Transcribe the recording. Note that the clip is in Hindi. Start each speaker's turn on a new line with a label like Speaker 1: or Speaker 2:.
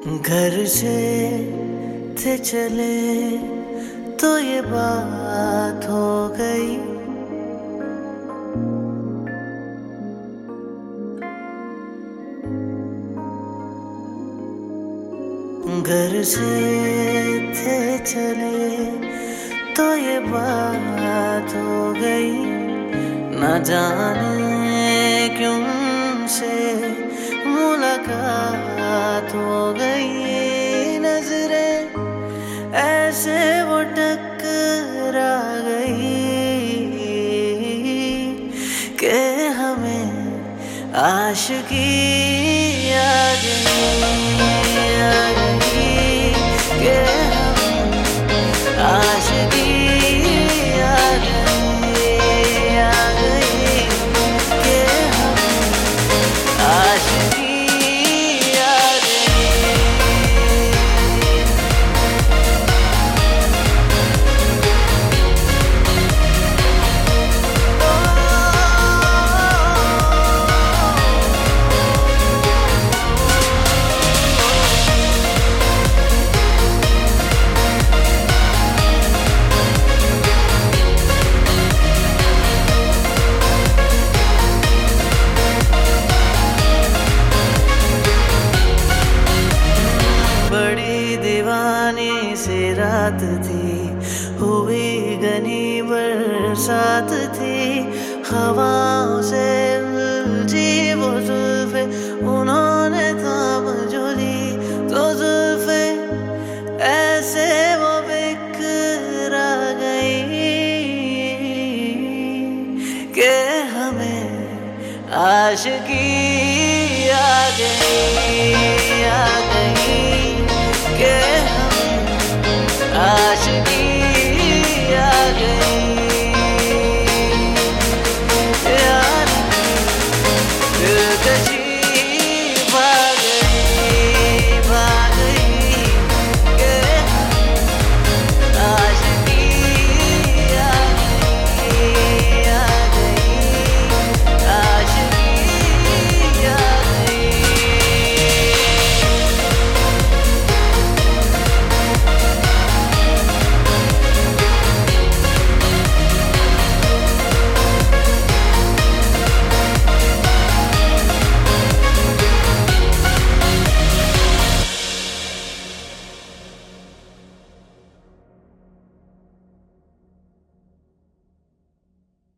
Speaker 1: घर से थे चले तो ये बात हो गई। घर से थे चले तो ये बात हो गई। न जाने क्यों से मुलाकात हो गई। नजरें ऐसे वो टकरा गई कि हमें आशिकी आ गई कि हमें आशिकी आ गई कि हमें आशिकी दीवानी सी रात थी, हुई घनी बरसात थी। हवाओं से उलझी वो जुल्फे उन्होंने थाम जो ली, तो जुल्फे ऐसे वो बिखरा गई कि हमें आशिकी आ गई।